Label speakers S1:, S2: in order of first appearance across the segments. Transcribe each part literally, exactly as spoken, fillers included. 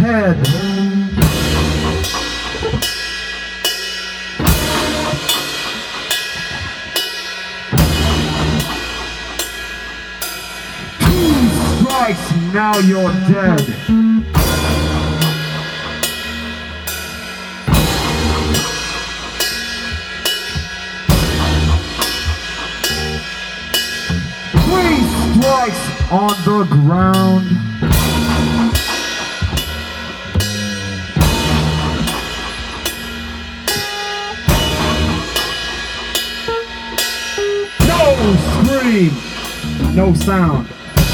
S1: head. Two strikes, now you're dead. Three strikes on the ground. No scream, no sound.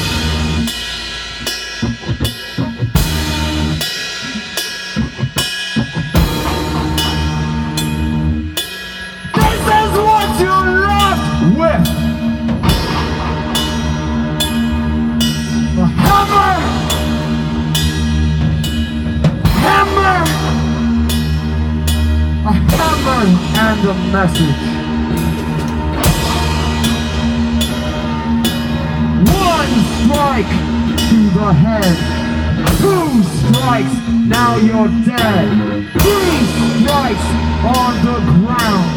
S1: This is what you're left with. A hammer! Hammer! A hammer and a message. One strike to the head. Two strikes, now you're dead. Three strikes on the ground.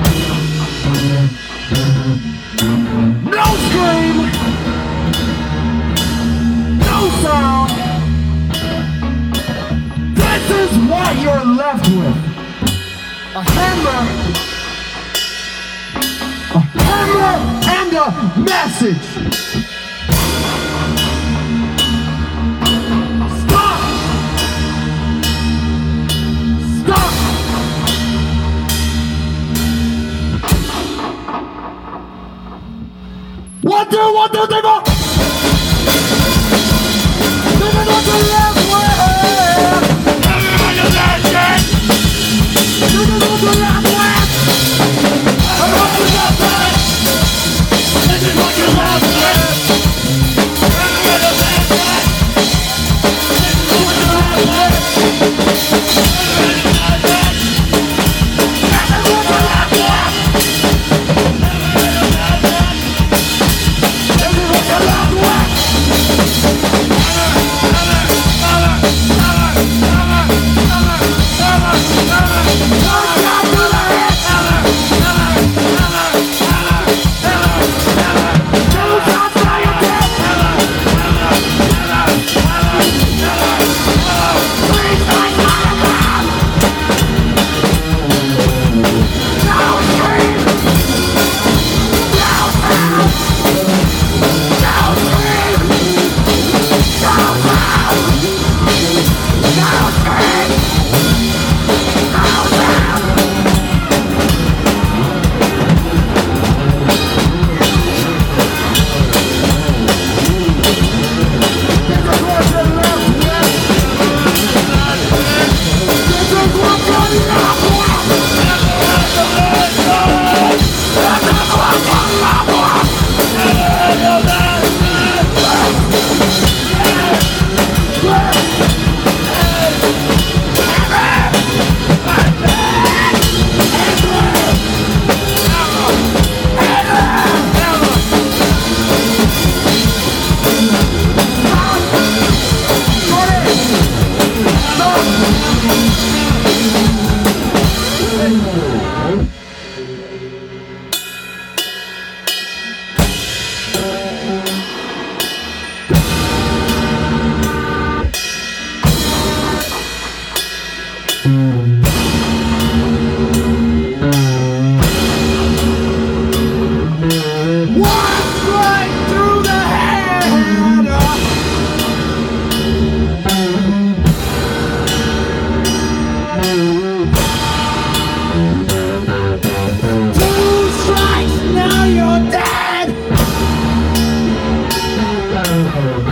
S1: No scream! No sound. This is what you're left with. A hammer. A hammer and a message. Stop. Stop. One, two, one, two, three, four. This is what you're left with. Everybody does that shit. This is what you're left with. Everybody does that. This is what you're left with. Everybody does that shit. This is what you're left with. Everybody does that. This is what you're left with. Everybody does that. This is what you're left with.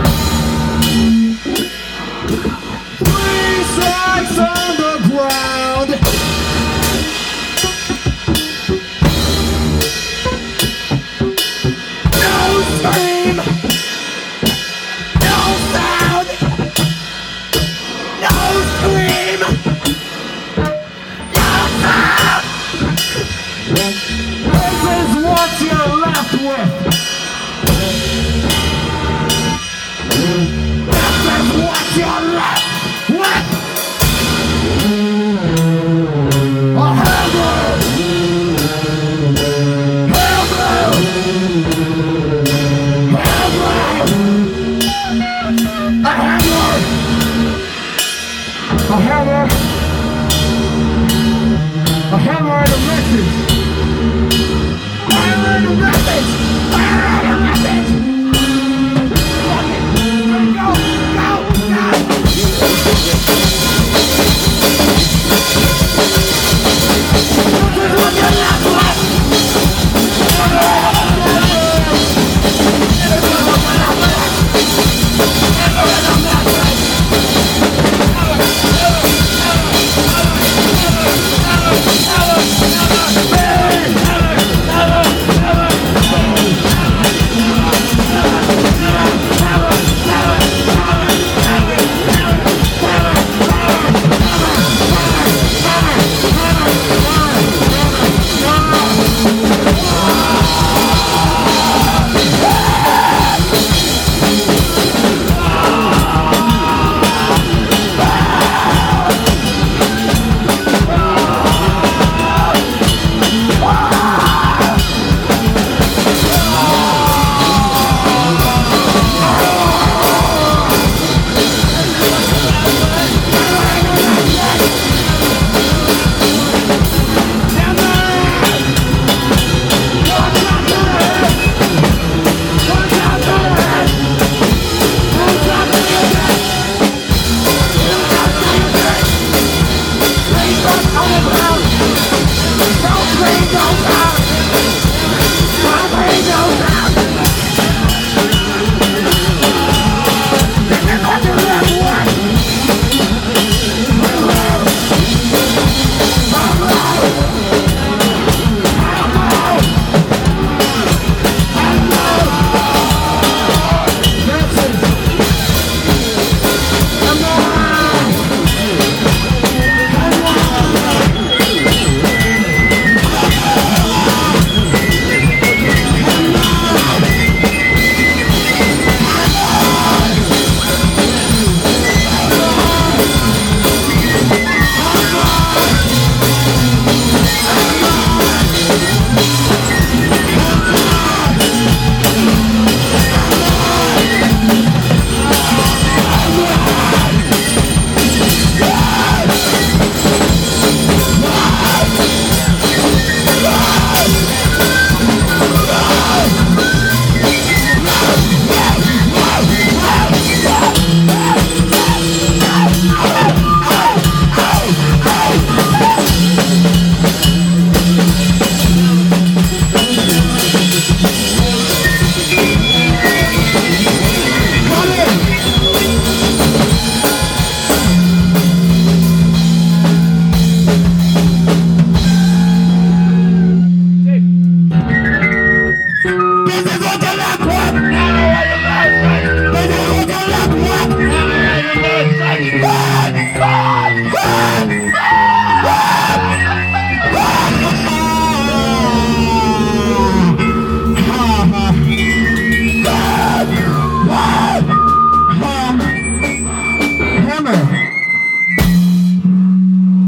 S1: Three strikes on the ground. message. I learned a message.